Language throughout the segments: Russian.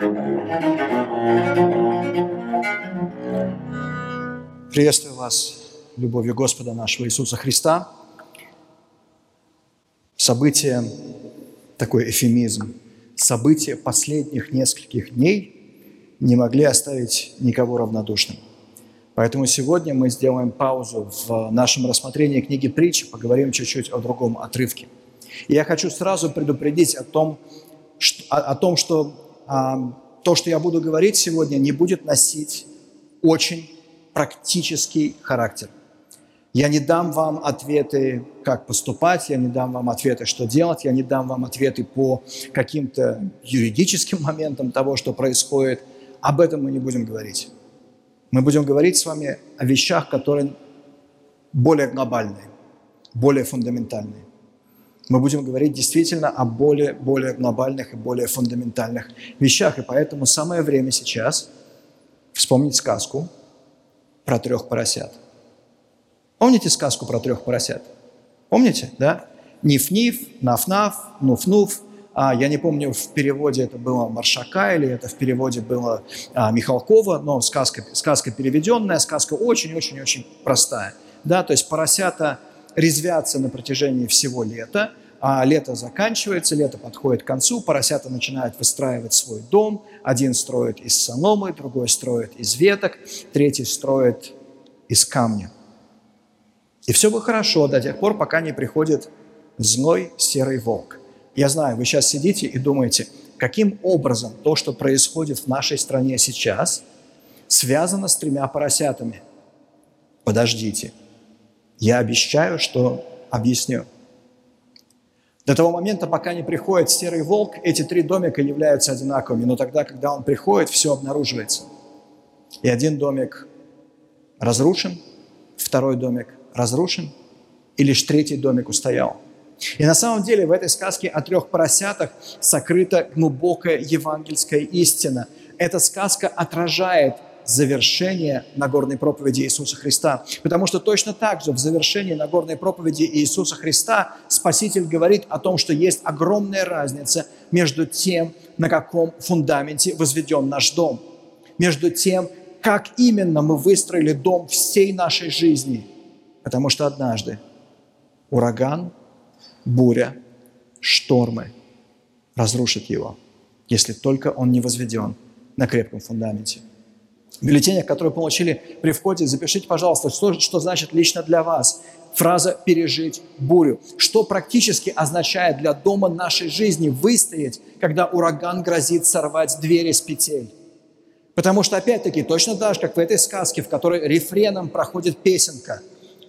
Приветствую вас любовью Господа нашего Иисуса Христа. События, такой эвфемизм, события последних нескольких дней не могли оставить никого равнодушным. Поэтому сегодня мы сделаем паузу в нашем рассмотрении книги Притчи, поговорим чуть-чуть о другом отрывке. И я хочу сразу предупредить о том, что то, что я буду говорить сегодня, не будет носить очень практический характер. Я не дам вам ответы, как поступать, я не дам вам ответы, что делать, я не дам вам ответы по каким-то юридическим моментам того, что происходит. Об этом мы не будем говорить. Мы будем говорить с вами о вещах, которые более глобальные, более фундаментальные. Мы будем говорить действительно о более глобальных и более фундаментальных вещах. И поэтому самое время сейчас вспомнить сказку про 3 поросят. Помните сказку про 3 поросят? Помните, да? Ниф-ниф, наф-наф, нуф-нуф. Я не помню, в переводе это было Маршака или это в переводе было Михалкова, но сказка переведенная, сказка очень-очень-очень простая. Да? То есть поросята резвятся на протяжении всего лета, а лето заканчивается, лето подходит к концу, поросята начинают выстраивать свой дом. Один строит из соломы, другой строит из веток, третий строит из камня. И все было хорошо до тех пор, пока не приходит злой серый волк. Я знаю, вы сейчас сидите и думаете, каким образом то, что происходит в нашей стране сейчас, связано с 3 поросятами. Подождите. Я обещаю, что объясню. До того момента, пока не приходит серый волк, эти 3 домика являются одинаковыми. Но тогда, когда он приходит, все обнаруживается. И один домик разрушен, второй домик разрушен, и лишь 3-й домик устоял. И на самом деле в этой сказке о 3 поросятах сокрыта глубокая евангельская истина. Эта сказка отражает завершение Нагорной проповеди Иисуса Христа. Потому что точно так же в завершении Нагорной проповеди Иисуса Христа Спаситель говорит о том, что есть огромная разница между тем, на каком фундаменте возведен наш дом, между тем, как именно мы выстроили дом всей нашей жизни. Потому что однажды ураган, буря, штормы разрушат его, если только он не возведен на крепком фундаменте. В бюллетенях, которые получили при входе, запишите, пожалуйста, что значит лично для вас фраза «пережить бурю». Что практически означает для дома нашей жизни выстоять, когда ураган грозит сорвать двери с петель. Потому что, опять-таки, точно так же, как в этой сказке, в которой рефреном проходит песенка,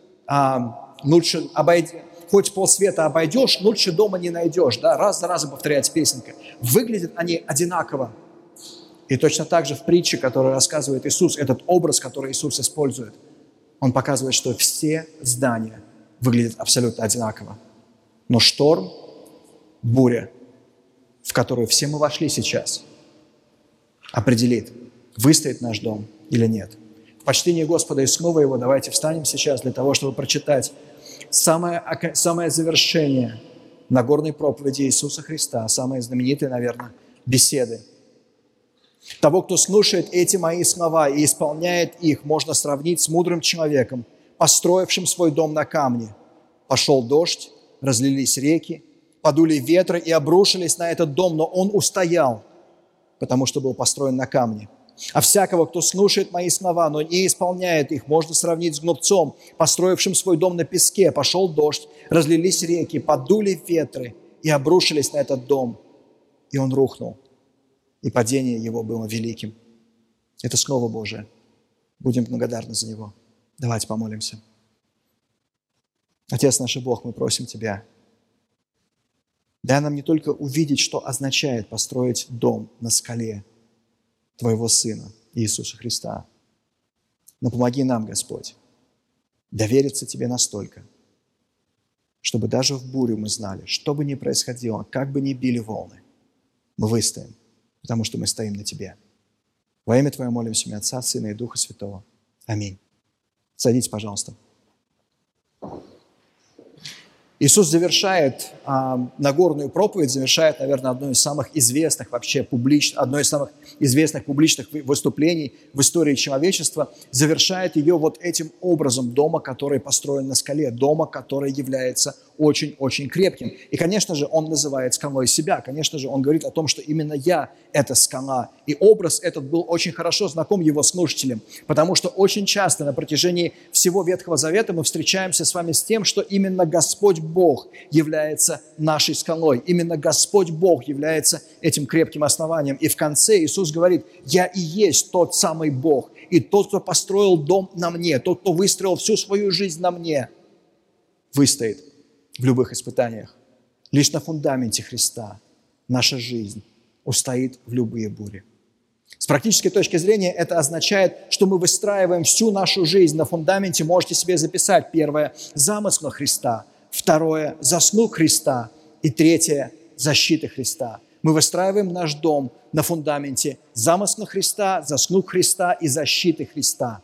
лучше хоть полсвета обойдешь, лучше дома не найдешь. Да? Раз за разом повторяется песенка. Выглядят они одинаково. И точно так же в притче, которую рассказывает Иисус, этот образ, который Иисус использует, Он показывает, что все здания выглядят абсолютно одинаково. Но шторм, буря, в которую все мы вошли сейчас, определит, выстоит наш дом или нет. В почтении Господа и слова Его давайте встанем сейчас для того, чтобы прочитать самое завершение Нагорной проповеди Иисуса Христа, самые знаменитые, наверное, беседы. Того, кто слушает эти мои слова и исполняет их, можно сравнить с мудрым человеком, построившим свой дом на камне. Пошел дождь, разлились реки, подули ветры и обрушились на этот дом, но он устоял, потому что был построен на камне. А всякого, кто слушает мои слова, но не исполняет их, можно сравнить с глупцом, построившим свой дом на песке. Пошел дождь, разлились реки, подули ветры и обрушились на этот дом, и он рухнул. И падение его было великим. Это Слово Божие. Будем благодарны за него. Давайте помолимся. Отец наш и Бог, мы просим Тебя, дай нам не только увидеть, что означает построить дом на скале Твоего Сына Иисуса Христа, но помоги нам, Господь, довериться Тебе настолько, чтобы даже в бурю мы знали, что бы ни происходило, как бы ни били волны, мы выстоим, потому что мы стоим на Тебе. Во имя Твое молимся, имя Отца, Сына и Духа Святого. Аминь. Садитесь, пожалуйста. Иисус завершает Нагорную проповедь, завершает, наверное, одно из самых известных публичных выступлений в истории человечества, завершает ее вот этим образом дома, который построен на скале, дома, который является очень-очень крепким. И, конечно же, он называет скалой себя, конечно же, он говорит о том, что именно я – это скала. И образ этот был очень хорошо знаком его слушателям, потому что очень часто на протяжении всего Ветхого Завета мы встречаемся с вами с тем, что именно Господь Бог является нашей скалой. Именно Господь Бог является этим крепким основанием. И в конце Иисус говорит: «Я и есть тот самый Бог, и тот, кто построил дом на мне, тот, кто выстроил всю свою жизнь на мне, выстоит в любых испытаниях. Лишь на фундаменте Христа наша жизнь устоит в любые бури». С практической точки зрения это означает, что мы выстраиваем всю нашу жизнь на фундаменте, можете себе записать: первое – замысла Христа, второе – заслуг Христа, и третье – защиты Христа. Мы выстраиваем наш дом на фундаменте замысла Христа, заслуг Христа и защиты Христа.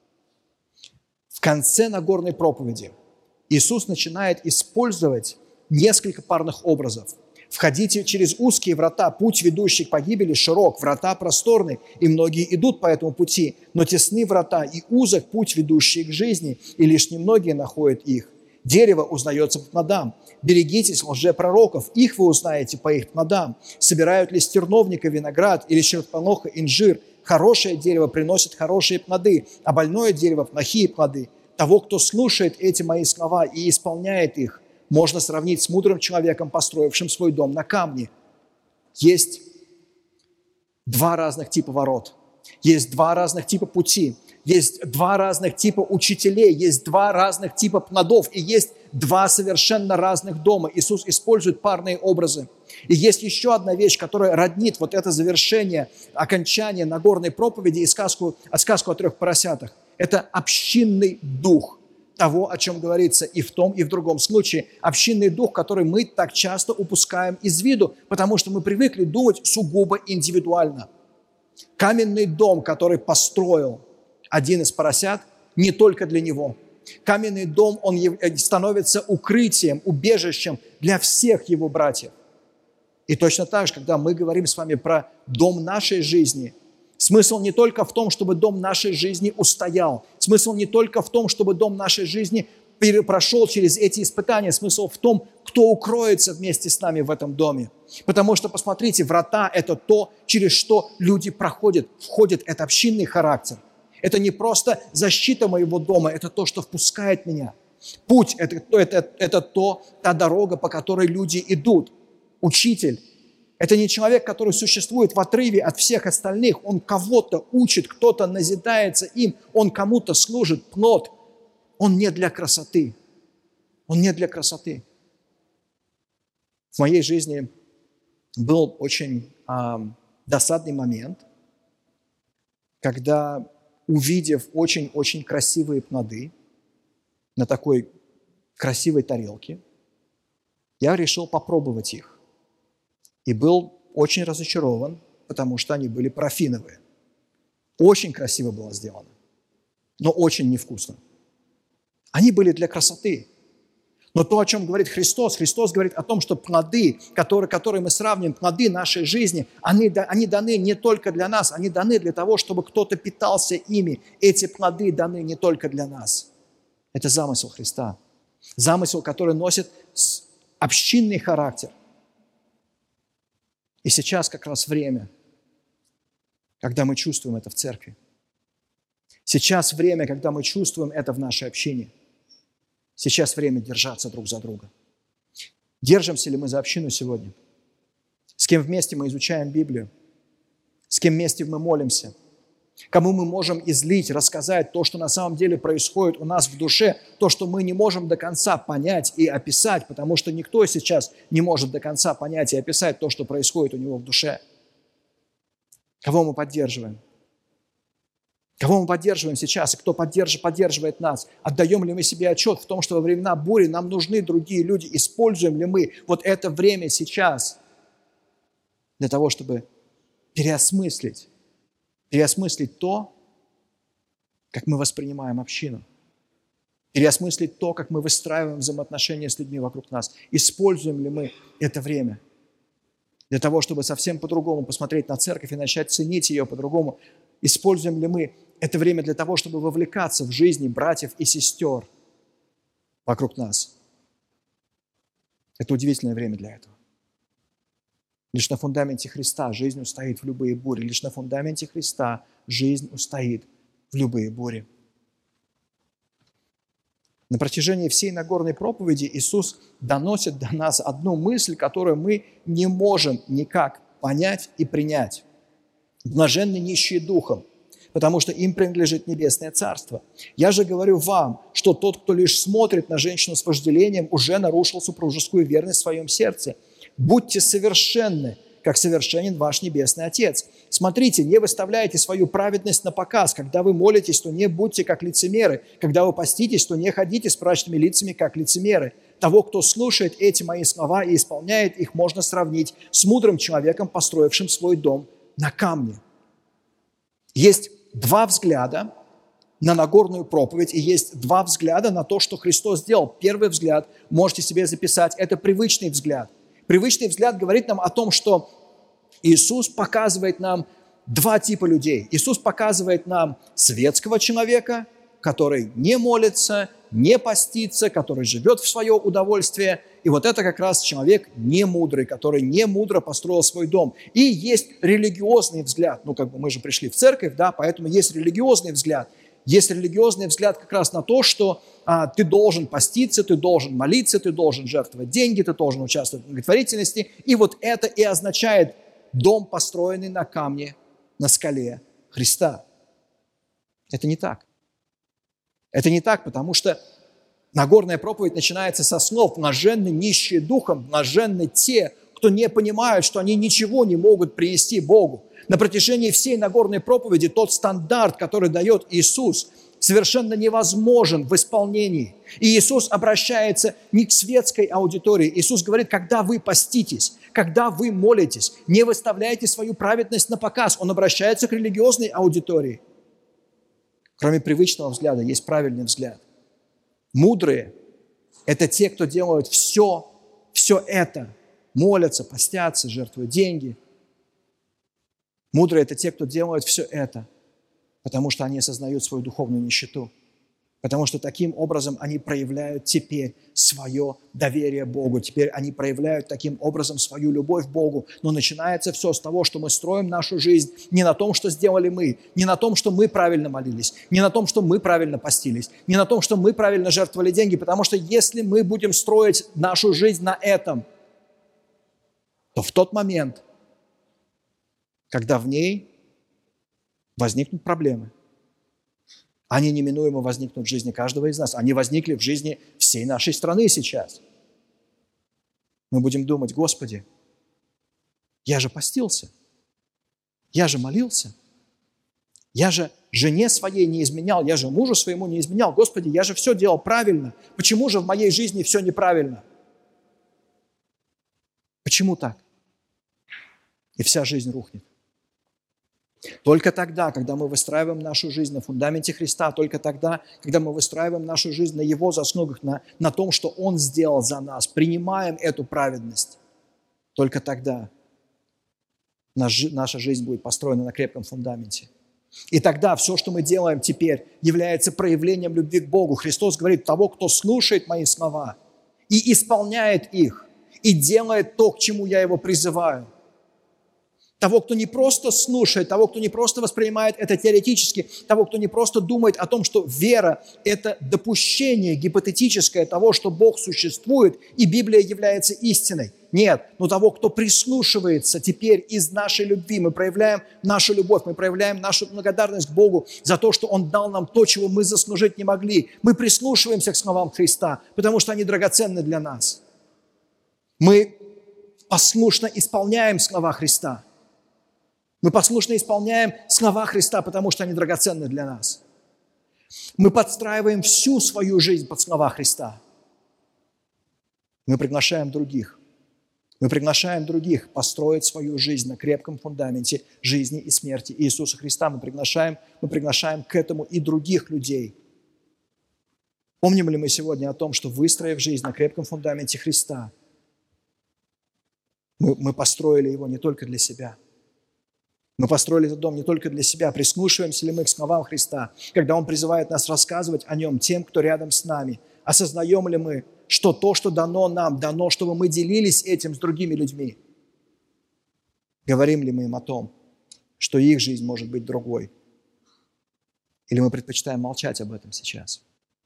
В конце Нагорной проповеди Иисус начинает использовать несколько парных образов. «Входите через узкие врата, путь, ведущий к погибели, широк, врата просторны, и многие идут по этому пути, но тесны врата, и узок путь, ведущий к жизни, и лишь немногие находят их. Дерево узнается по плодам. Берегитесь лжепророков, их вы узнаете по их плодам. Собирают ли с терновника виноград или с чертополоха инжир? Хорошее дерево приносит хорошие плоды, а больное дерево – плохие плоды. Того, кто слушает эти мои слова и исполняет их, можно сравнить с мудрым человеком, построившим свой дом на камне». Есть два разных типа ворот, есть два разных типа пути, есть два разных типа учителей, есть два разных типа плодов, и есть два совершенно разных дома. Иисус использует парные образы. И есть еще одна вещь, которая роднит вот это завершение, окончание Нагорной проповеди и сказку о 3 поросятах. Это общинный дух того, о чем говорится и в том, и в другом случае. Общинный дух, который мы так часто упускаем из виду, потому что мы привыкли думать сугубо индивидуально. Каменный дом, который построил один из поросят, не только для него. Каменный дом, он становится укрытием, убежищем для всех его братьев. И точно так же, когда мы говорим с вами про дом нашей жизни, смысл не только в том, чтобы дом нашей жизни устоял. Смысл не только в том, чтобы дом нашей жизни прошел через эти испытания. Смысл в том, кто укроется вместе с нами в этом доме. Потому что, посмотрите, врата – это то, через что люди проходят, входит. Это общинный характер. Это не просто защита моего дома, это то, что впускает меня. Путь – это та дорога, по которой люди идут. Учитель – это не человек, который существует в отрыве от всех остальных. Он кого-то учит, кто-то назидается им, он кому-то служит. Плод. Он не для красоты. Он не для красоты. В моей жизни был очень досадный момент, когда, увидев очень-очень красивые плоды на такой красивой тарелке, я решил попробовать их. И был очень разочарован, потому что они были парафиновые. Очень красиво было сделано, но очень невкусно. Они были для красоты. Но то, о чем говорит Христос, Христос говорит о том, что плоды, которые мы сравним, плоды нашей жизни, они даны не только для нас, они даны для того, чтобы кто-то питался ими. Эти плоды даны не только для нас. Это замысел Христа. Замысел, который носит общинный характер. И сейчас как раз время, когда мы чувствуем это в церкви. Сейчас время, когда мы чувствуем это в нашей общине. Сейчас время держаться друг за друга. Держимся ли мы за общину сегодня? С кем вместе мы изучаем Библию? С кем вместе мы молимся? Кому мы можем излить, рассказать то, что на самом деле происходит у нас в душе, то, что мы не можем до конца понять и описать, потому что никто сейчас не может до конца понять и описать то, что происходит у него в душе. Кого мы поддерживаем? Кого мы поддерживаем сейчас и кто поддерживает нас? Отдаем ли мы себе отчет в том, что во времена бури нам нужны другие люди? Используем ли мы вот это время сейчас для того, чтобы переосмыслить то, как мы воспринимаем общину? переосмыслить то, как мы выстраиваем взаимоотношения с людьми вокруг нас. Используем ли мы это время для того, чтобы совсем по-другому посмотреть на церковь и начать ценить ее по-другому? Используем ли мы это время для того, чтобы вовлекаться в жизни братьев и сестер вокруг нас? Это удивительное время для этого. Лишь на фундаменте Христа жизнь устоит в любые бури. Лишь на фундаменте Христа жизнь устоит в любые бури. На протяжении всей Нагорной проповеди Иисус доносит до нас одну мысль, которую мы не можем никак понять и принять. Блаженны нищие духом, потому что им принадлежит Небесное Царство. Я же говорю вам, что тот, кто лишь смотрит на женщину с вожделением, уже нарушил супружескую верность в своем сердце. Будьте совершенны, как совершенен ваш Небесный Отец. Смотрите, не выставляйте свою праведность на показ. Когда вы молитесь, то не будьте как лицемеры. Когда вы поститесь, то не ходите с мрачными лицами, как лицемеры. Того, кто слушает эти мои слова и исполняет их, можно сравнить с мудрым человеком, построившим свой дом на камне. Есть два взгляда на Нагорную проповедь, и есть два взгляда на то, что Христос сделал. Первый взгляд, можете себе записать, это привычный взгляд. Привычный взгляд говорит нам о том, что Иисус показывает нам два типа людей. Иисус показывает нам светского человека, который не молится, не постится, который живет в свое удовольствие. И вот это как раз человек немудрый, который не мудро построил свой дом. И есть религиозный взгляд. Мы же пришли в церковь, да, поэтому есть религиозный взгляд. Есть религиозный взгляд как раз на то, что ты должен поститься, ты должен молиться, ты должен жертвовать деньги, ты должен участвовать в благотворительности. И вот это и означает дом, построенный на камне, на скале Христа. Это не так. Это не так, потому что Нагорная проповедь начинается со слов: «Блаженны нищие духом, блаженны те, кто не понимают, что они ничего не могут принести Богу». На протяжении всей Нагорной проповеди тот стандарт, который дает Иисус, совершенно невозможен в исполнении. И Иисус обращается не к светской аудитории. Иисус говорит: когда вы поститесь, когда вы молитесь, не выставляйте свою праведность на показ. Он обращается к религиозной аудитории. Кроме привычного взгляда есть правильный взгляд. Мудрые – это те, кто делают все это. Молятся, постятся, жертвуют деньги. Мудрые – это те, кто делают все это, потому что они осознают свою духовную нищету. Потому что таким образом они проявляют теперь свое доверие Богу. Теперь они проявляют таким образом свою любовь к Богу. Но начинается все с того, что мы строим нашу жизнь не на том, что сделали мы, не на том, что мы правильно молились, не на том, что мы правильно постились, не на том, что мы правильно жертвовали деньги. Потому что если мы будем строить нашу жизнь на этом, то в тот момент, когда в ней возникнут проблемы, они неминуемо возникнут в жизни каждого из нас. Они возникли в жизни всей нашей страны сейчас. Мы будем думать: Господи, я же постился, я же молился, я же жене своей не изменял, я же мужу своему не изменял. Господи, я же все делал правильно. Почему же в моей жизни все неправильно? Почему так? И вся жизнь рухнет. Только тогда, когда мы выстраиваем нашу жизнь на фундаменте Христа, только тогда, когда мы выстраиваем нашу жизнь на Его заслугах, на том, что Он сделал за нас, принимаем эту праведность, только тогда наша жизнь будет построена на крепком фундаменте. И тогда все, что мы делаем теперь, является проявлением любви к Богу. Христос говорит: того, кто слушает мои слова и исполняет их, и делает то, к чему я его призываю. Того, кто не просто слушает, того, кто не просто воспринимает это теоретически, того, кто не просто думает о том, что вера – это допущение гипотетическое того, что Бог существует и Библия является истиной. Нет, но того, кто прислушивается теперь из нашей любви. Мы проявляем нашу любовь, мы проявляем нашу благодарность к Богу за то, что Он дал нам то, чего мы заслужить не могли. Мы прислушиваемся к словам Христа, потому что они драгоценны для нас. Мы послушно исполняем слова Христа. Мы послушно исполняем слова Христа, потому что они драгоценны для нас. Мы подстраиваем всю свою жизнь под слова Христа. Мы приглашаем других. Мы приглашаем других построить свою жизнь на крепком фундаменте жизни и смерти Иисуса Христа. Мы приглашаем к этому и других людей. Помним ли мы сегодня о том, что, выстроив жизнь на крепком фундаменте Христа, мы построили его не только для себя. Мы построили этот дом не только для себя. Прислушиваемся ли мы к словам Христа, когда Он призывает нас рассказывать о Нем тем, кто рядом с нами? Осознаем ли мы, что то, что дано нам, дано, чтобы мы делились этим с другими людьми? Говорим ли мы им о том, что их жизнь может быть другой? Или мы предпочитаем молчать об этом сейчас?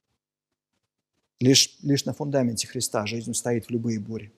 Лишь на фундаменте Христа жизнь устоит в любые бури.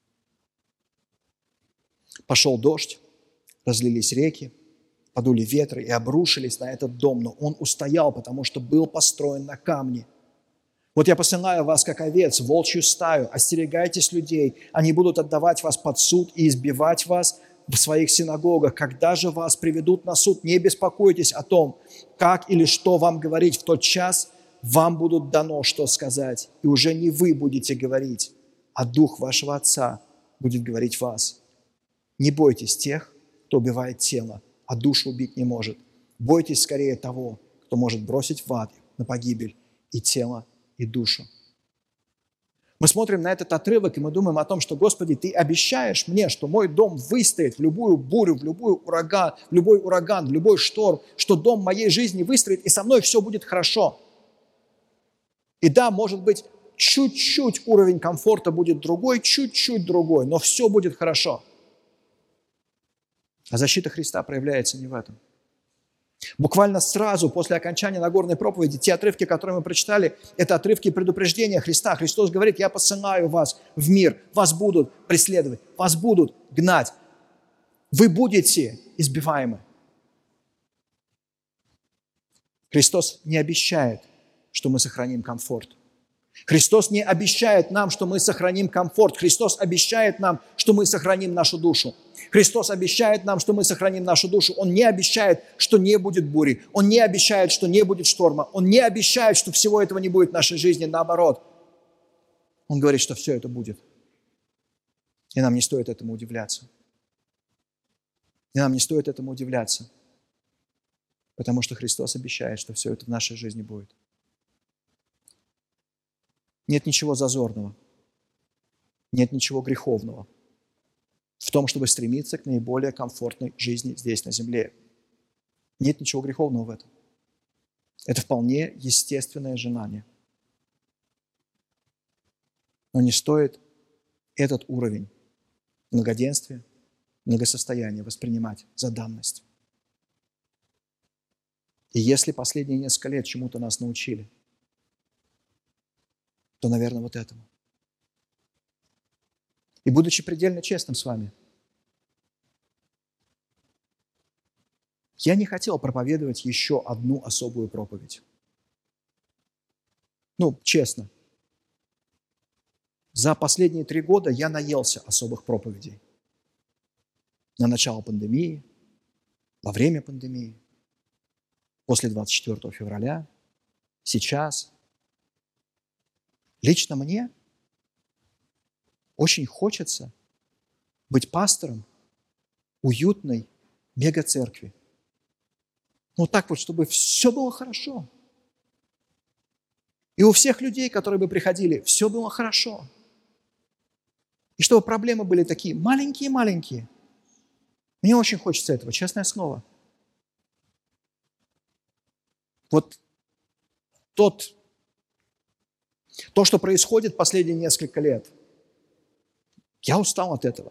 Пошел дождь, разлились реки, подули ветры и обрушились на этот дом, но он устоял, потому что был построен на камне. Вот я посылаю вас, как овец, в волчью стаю, остерегайтесь людей, они будут отдавать вас под суд и избивать вас в своих синагогах. Когда же вас приведут на суд, не беспокойтесь о том, как или что вам говорить. В тот час вам будут дано, что сказать, и уже не вы будете говорить, а Дух вашего Отца будет говорить вас. Не бойтесь тех, кто убивает тело, а душу убить не может. Бойтесь скорее того, кто может бросить в ад на погибель и тело, и душу. Мы смотрим на этот отрывок, и мы думаем о том, что, Господи, Ты обещаешь мне, что мой дом выстоит в любую бурю, в любой ураган, в любой шторм, что дом моей жизни выстоит, и со мной все будет хорошо. И да, может быть, чуть-чуть уровень комфорта будет другой, чуть-чуть другой, но все будет хорошо. А защита Христа проявляется не в этом. Буквально сразу после окончания Нагорной проповеди, те отрывки, которые мы прочитали, это отрывки предупреждения Христа. Христос говорит: «Я посылаю вас в мир, вас будут преследовать, вас будут гнать, вы будете избиваемы». Христос не обещает, что мы сохраним комфорт. Христос не обещает нам, что мы сохраним комфорт. Христос обещает нам, что мы сохраним нашу душу. Христос обещает нам, что мы сохраним нашу душу. Он не обещает, что не будет бури. Он не обещает, что не будет шторма. Он не обещает, что всего этого не будет в нашей жизни. Наоборот, Он говорит, что все это будет. И нам не стоит этому удивляться. И нам не стоит этому удивляться, потому что Христос обещает, что все это в нашей жизни будет. Нет ничего зазорного, нет ничего греховного в том, чтобы стремиться к наиболее комфортной жизни здесь, на земле. Нет ничего греховного в этом. Это вполне естественное желание. Но не стоит этот уровень многоденствия, многосостояния воспринимать за данность. И если последние несколько лет чему-то нас научили, то, наверное, вот этому. И будучи предельно честным с вами, я не хотел проповедовать еще одну особую проповедь. Честно. За последние 3 года я наелся особых проповедей. На начало пандемии, во время пандемии, после 24 февраля, сейчас. Лично мне очень хочется быть пастором уютной мегацеркви. Так вот, чтобы все было хорошо. И у всех людей, которые бы приходили, все было хорошо. И чтобы проблемы были такие маленькие-маленькие. Мне очень хочется этого, честное слово. Вот то, что происходит последние несколько лет, я устал от этого.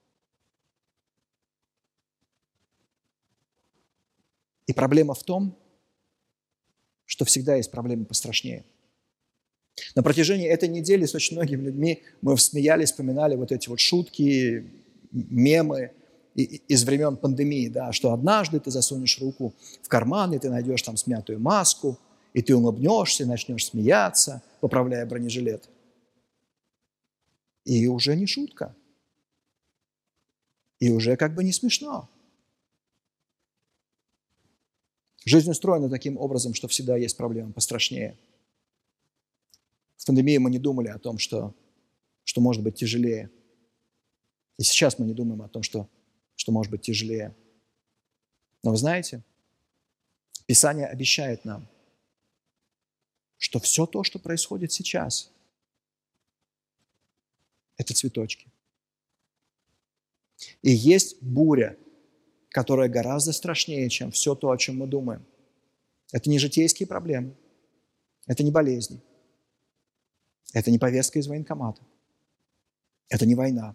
И проблема в том, что всегда есть проблемы пострашнее. На протяжении этой недели с очень многими людьми мы смеялись, вспоминали вот эти вот шутки, мемы из времен пандемии, да, что однажды ты засунешь руку в карман, и ты найдешь там смятую маску, и ты улыбнешься, начнешь смеяться, поправляя бронежилет. И уже не шутка. И уже как бы не смешно. Жизнь устроена таким образом, что всегда есть проблемы пострашнее. В пандемии мы не думали о том, что может быть тяжелее. И сейчас мы не думаем о том, что может быть тяжелее. Но вы знаете, Писание обещает нам, что все то, что происходит сейчас, это цветочки. И есть буря, которая гораздо страшнее, чем все то, о чем мы думаем. Это не житейские проблемы, это не болезни, это не повестка из военкомата, это не война.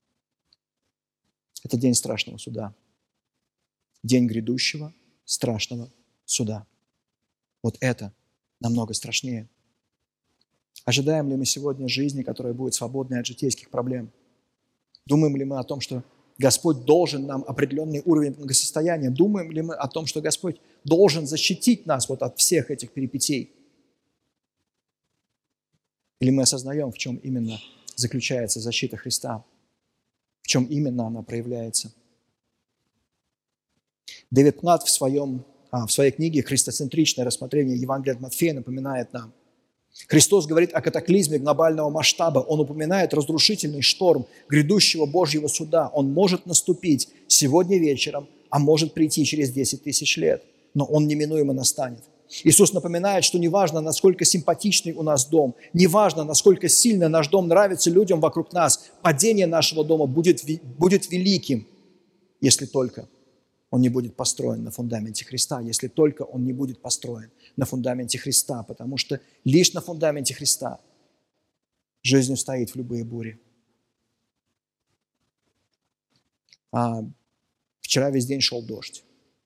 Это день страшного суда. День грядущего страшного суда. Вот это намного страшнее. Ожидаем ли мы сегодня жизни, которая будет свободной от житейских проблем? Думаем ли мы о том, что Господь должен нам определенный уровень благосостояния? Думаем ли мы о том, что Господь должен защитить нас вот от всех этих перипетий? Или мы осознаем, в чем именно заключается защита Христа? В чем именно она проявляется? Дэвид Платт в своей книге «Христоцентричное рассмотрение Евангелия от Матфея» напоминает нам. Христос говорит о катаклизме глобального масштаба. Он упоминает разрушительный шторм грядущего Божьего суда. Он может наступить сегодня вечером, а может прийти через 10 тысяч лет. Но он неминуемо настанет. Иисус напоминает, что неважно, насколько симпатичный у нас дом, неважно, насколько сильно наш дом нравится людям вокруг нас, падение нашего дома будет великим, если только он не будет построен на фундаменте Христа, если только он не будет построен на фундаменте Христа, потому что лишь на фундаменте Христа жизнь устоит в любые бури. Вчера весь день шел дождь.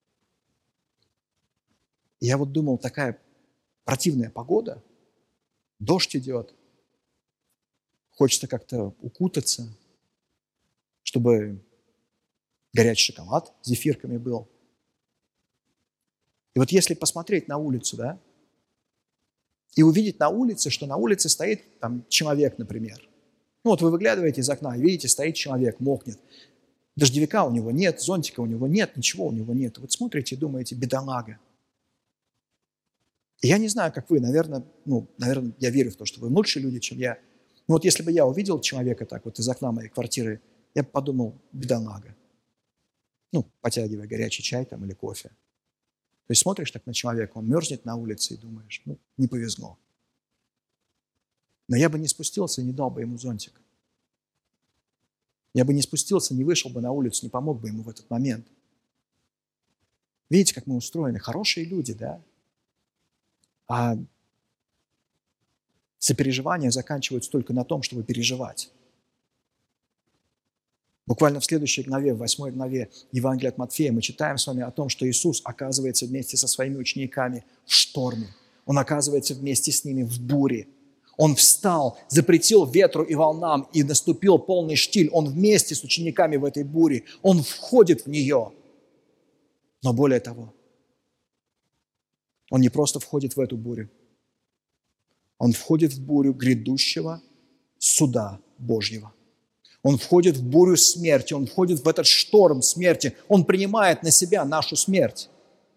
Я вот думал, такая противная погода, дождь идет, хочется как-то укутаться, чтобы горячий шоколад с зефирками был. И вот если посмотреть на улицу, да, и увидеть на улице, что на улице стоит там человек, например. Ну вот вы выглядываете из окна и видите, стоит человек, мокнет. Дождевика у него нет, зонтика у него нет, ничего у него нет. Вот смотрите и думаете, бедолага. И я не знаю, как вы, наверное, я верю в то, что вы лучшие люди, чем я. Но вот если бы я увидел человека так вот из окна моей квартиры, я бы подумал, бедолага. Потягивая горячий чай там или кофе. То есть смотришь так на человека, он мерзнет на улице и думаешь, не повезло. Но я бы не спустился и не дал бы ему зонтик. Я бы не спустился, не вышел бы на улицу, не помог бы ему в этот момент. Видите, как мы устроены? Хорошие люди, да? А сопереживания заканчиваются только на том, чтобы переживать. Буквально в следующей главе, в 8 главе Евангелия от Матфея, мы читаем с вами о том, что Иисус оказывается вместе со своими учениками в шторме. Он оказывается вместе с ними в буре. Он встал, запретил ветру и волнам, и наступил полный штиль. Он вместе с учениками в этой буре. Он входит в нее. Но более того, он не просто входит в эту бурю. Он входит в бурю грядущего суда Божьего. Он входит в бурю смерти, он входит в этот шторм смерти. Он принимает на себя нашу смерть.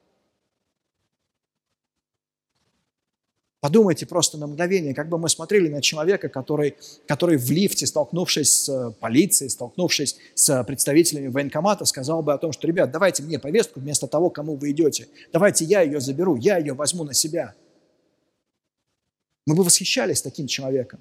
Подумайте просто на мгновение, как бы мы смотрели на человека, который в лифте, столкнувшись с полицией, столкнувшись с представителями военкомата, сказал бы о том, что, ребят, давайте мне повестку вместо того, кому вы идете. Давайте я ее заберу, я ее возьму на себя. Мы бы восхищались таким человеком.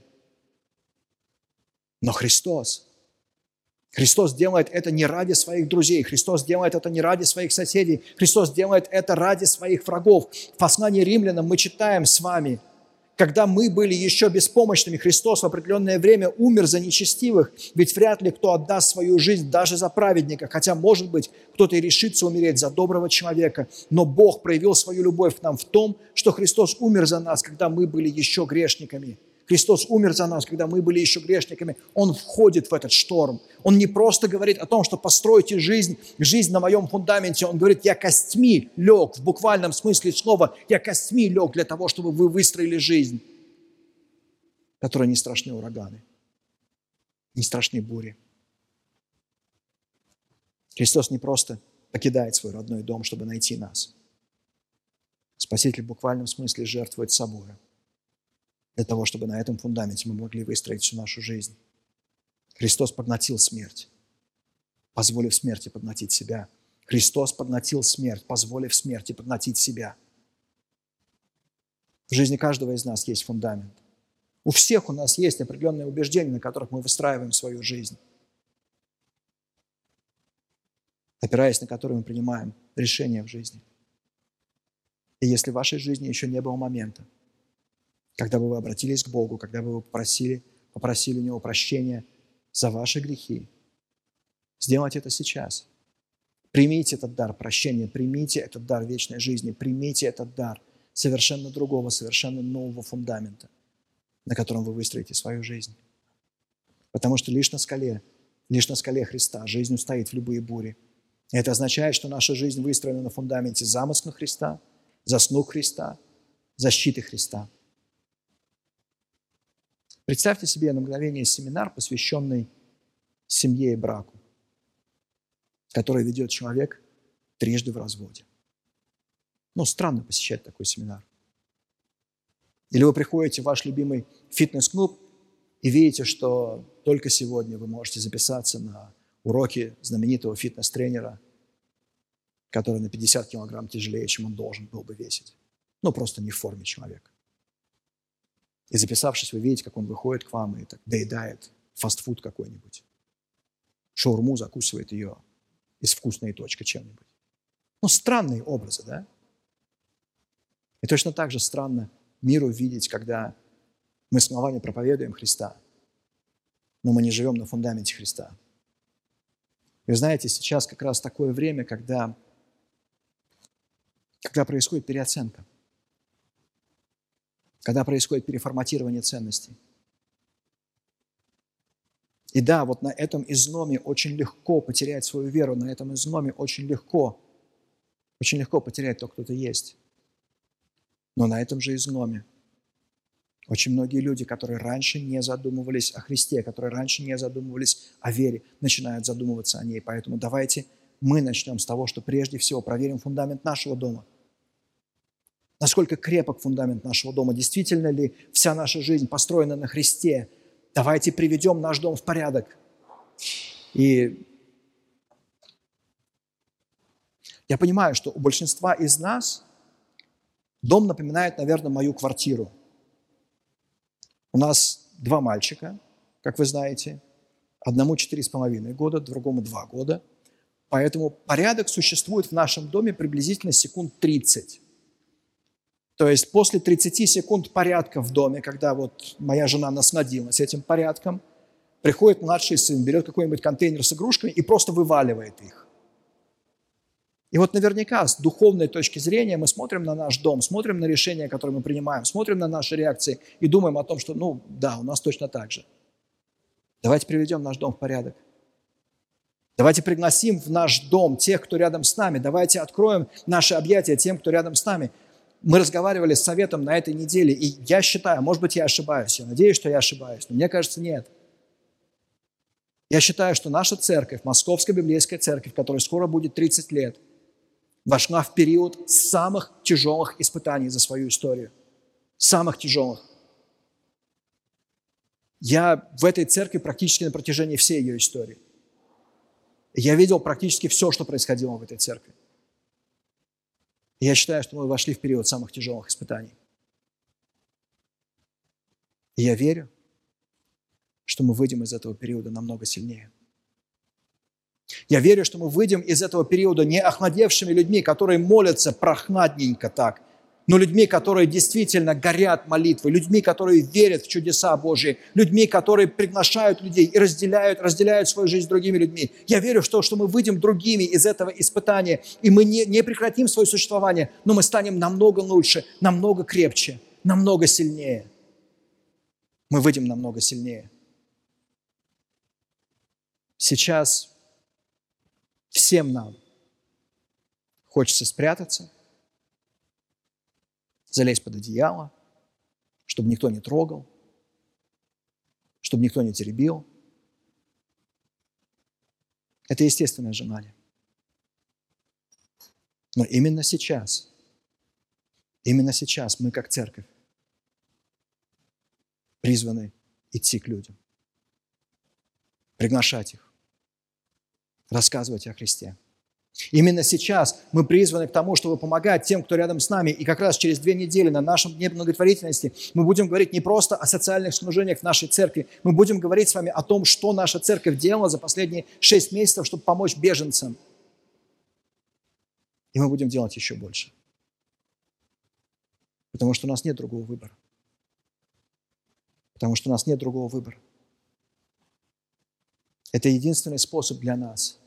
Но Христос делает это не ради своих друзей, Христос делает это не ради своих соседей, Христос делает это ради своих врагов. В послании Римлянам мы читаем с вами, когда мы были еще беспомощными, Христос в определенное время умер за нечестивых, ведь вряд ли кто отдаст свою жизнь даже за праведника, хотя, может быть, кто-то и решится умереть за доброго человека, но Бог проявил свою любовь к нам в том, что Христос умер за нас, когда мы были еще грешниками. Христос умер за нас, когда мы были еще грешниками. Он входит в этот шторм. Он не просто говорит о том, что постройте жизнь на моем фундаменте. Он говорит, я костьми лег, в буквальном смысле слова, я костьми лег для того, чтобы вы выстроили жизнь, которой не страшны ураганы, не страшны бури. Христос не просто покидает свой родной дом, чтобы найти нас. Спаситель в буквальном смысле жертвует собой, для того, чтобы на этом фундаменте мы могли выстроить всю нашу жизнь. Христос поглотил смерть, позволив смерти поглотить себя. Христос поглотил смерть, позволив смерти поглотить себя. В жизни каждого из нас есть фундамент. У всех у нас есть определенные убеждения, на которых мы выстраиваем свою жизнь, опираясь на которые мы принимаем решения в жизни. И если в вашей жизни еще не было момента, когда бы вы обратились к Богу, когда бы вы попросили у Него прощения за ваши грехи, сделайте это сейчас. Примите этот дар прощения, примите этот дар вечной жизни, примите этот дар совершенно другого, совершенно нового фундамента, на котором вы выстроите свою жизнь. Потому что лишь на скале Христа жизнь устоит в любые бури. И это означает, что наша жизнь выстроена на фундаменте замысла Христа, заслуг Христа, защиты Христа. Представьте себе на мгновение семинар, посвященный семье и браку, который ведет человек трижды в разводе. Странно посещать такой семинар. Или вы приходите в ваш любимый фитнес-клуб и видите, что только сегодня вы можете записаться на уроки знаменитого фитнес-тренера, который на 50 килограмм тяжелее, чем он должен был бы весить. Просто не в форме человека. И записавшись, вы видите, как он выходит к вам и так доедает фастфуд какой-нибудь. Шаурму закусывает ее из вкусной точки чем-нибудь. Странные образы, да? И точно так же странно миру видеть, когда мы с вами проповедуем Христа, но мы не живем на фундаменте Христа. И вы знаете, сейчас как раз такое время, когда происходит переоценка, когда происходит переформатирование ценностей. И да, вот на этом изломе очень легко потерять свою веру, на этом изломе очень легко потерять то, кто ты есть. Но на этом же изломе очень многие люди, которые раньше не задумывались о Христе, которые раньше не задумывались о вере, начинают задумываться о ней. Поэтому давайте мы начнем с того, что прежде всего проверим фундамент нашего дома. Насколько крепок фундамент нашего дома? Действительно ли вся наша жизнь построена на Христе? Давайте приведем наш дом в порядок. И я понимаю, что у большинства из нас дом напоминает, наверное, мою квартиру. У нас 2 мальчика, как вы знаете. Одному 4,5 года, другому 2 года. Поэтому порядок существует в нашем доме приблизительно секунд 30. То есть после 30 секунд порядка в доме, когда вот моя жена насладилась этим порядком, приходит младший сын, берет какой-нибудь контейнер с игрушками и просто вываливает их. И вот наверняка с духовной точки зрения мы смотрим на наш дом, смотрим на решения, которые мы принимаем, смотрим на наши реакции и думаем о том, что, да, у нас точно так же. Давайте приведем наш дом в порядок. Давайте пригласим в наш дом тех, кто рядом с нами. Давайте откроем наши объятия тем, кто рядом с нами. Мы разговаривали с советом на этой неделе, и я считаю, может быть, я ошибаюсь, я надеюсь, что я ошибаюсь, но мне кажется, нет. Я считаю, что наша церковь, Московская библейская церковь, которой скоро будет 30 лет, вошла в период самых тяжелых испытаний за свою историю. Самых тяжелых. Я в этой церкви практически на протяжении всей ее истории. Я видел практически все, что происходило в этой церкви. И я считаю, что мы вошли в период самых тяжелых испытаний. И я верю, что мы выйдем из этого периода намного сильнее. Я верю, что мы выйдем из этого периода не охладевшими людьми, которые молятся прохладненько так, но людьми, которые действительно горят молитвой, людьми, которые верят в чудеса Божьи, людьми, которые приглашают людей и разделяют свою жизнь с другими людьми. Я верю в то, что мы выйдем другими из этого испытания, и мы не прекратим свое существование, но мы станем намного лучше, намного крепче, намного сильнее. Мы выйдем намного сильнее. Сейчас всем нам хочется спрятаться, залезть под одеяло, чтобы никто не трогал, чтобы никто не теребил. Это естественное желание. Но именно сейчас мы, как церковь, призваны идти к людям, приглашать их, рассказывать о Христе. Именно сейчас мы призваны к тому, чтобы помогать тем, кто рядом с нами. И как раз через 2 недели на нашем дне благотворительности мы будем говорить не просто о социальных служениях в нашей церкви, мы будем говорить с вами о том, что наша церковь делала за последние 6 месяцев, чтобы помочь беженцам. И мы будем делать еще больше. Потому что у нас нет другого выбора. Потому что у нас нет другого выбора. Это единственный способ для нас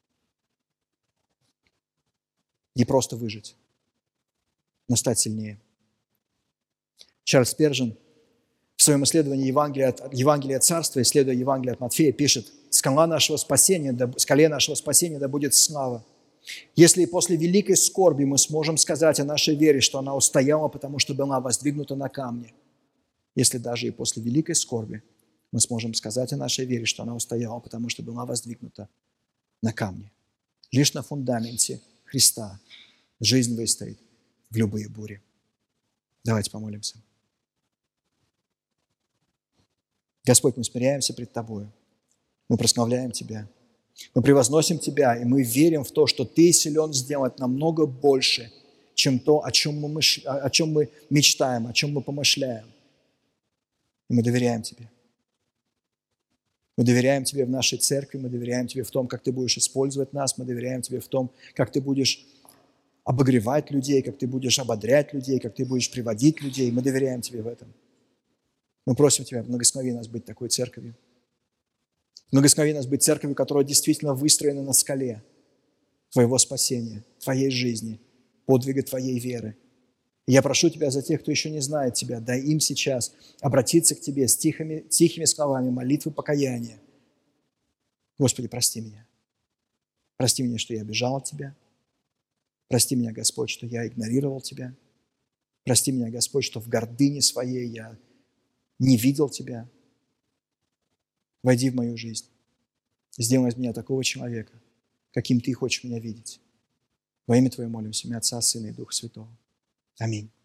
не просто выжить, но стать сильнее. Чарльз Спержен в своем исследовании Евангелия Царства, исследуя Евангелие от Матфея, пишет: скале нашего спасения да будет слава. Если и после великой скорби мы сможем сказать о нашей вере, что она устояла, потому что была воздвигнута на камне, если даже и после великой скорби мы сможем сказать о нашей вере, что она устояла, потому что была воздвигнута на камне, лишь на фундаменте Христа жизнь выстоит в любые бури. Давайте помолимся. Господь, мы смиряемся пред Тобою, мы прославляем Тебя, мы превозносим Тебя, и мы верим в то, что Ты силен сделать намного больше, чем то, о чем мы мечтаем, о чем мы помышляем. И мы доверяем Тебе. Мы доверяем Тебе в нашей церкви, мы доверяем Тебе в том, как Ты будешь использовать нас, мы доверяем Тебе в том, как Ты будешь обогревать людей, как Ты будешь ободрять людей, как Ты будешь приводить людей. Мы доверяем Тебе в этом. Мы просим Тебя, благослови нас быть такой церковью. Благослови нас быть церковью, которая действительно выстроена на скале Твоего спасения, Твоей жизни, подвига Твоей веры. И я прошу Тебя за тех, кто еще не знает Тебя, дай им сейчас обратиться к Тебе с тихими словами молитвы покаяния. Господи, прости меня. Прости меня, что я бежал от Тебя. Прости меня, Господь, что я игнорировал Тебя. Прости меня, Господь, что в гордыне своей я не видел Тебя. Войди в мою жизнь. Сделай из меня такого человека, каким Ты хочешь меня видеть. Во имя Твое молимся, имя Отца, Сына и Духа Святого. Аминь.